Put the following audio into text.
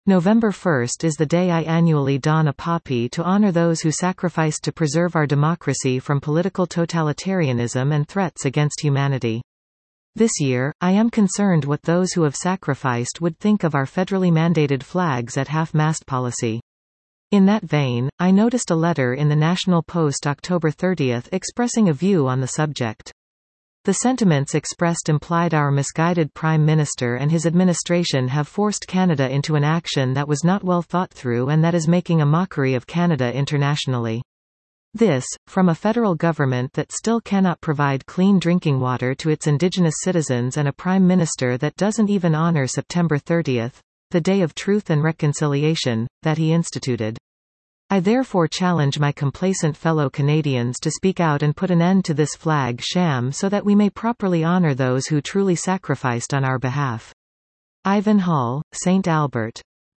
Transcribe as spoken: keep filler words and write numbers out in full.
November first is the day I annually don a poppy to honor those who sacrificed to preserve our democracy from political totalitarianism and threats against humanity. This year, I am concerned what those who have sacrificed would think of our federally mandated flags at half-mast policy. In that vein, I noticed a letter in the National Post October thirtieth expressing a view on the subject. The sentiments expressed implied our misguided Prime Minister and his administration have forced Canada into an action that was not well thought through and that is making a mockery of Canada internationally. This, from a federal government that still cannot provide clean drinking water to its Indigenous citizens and a Prime Minister that doesn't even honor September thirtieth, the Day of Truth and Reconciliation, that he instituted. I therefore challenge my complacent fellow Canadians to speak out and put an end to this flag sham so that we may properly honor those who truly sacrificed on our behalf. Ivan Hall, Saint Albert.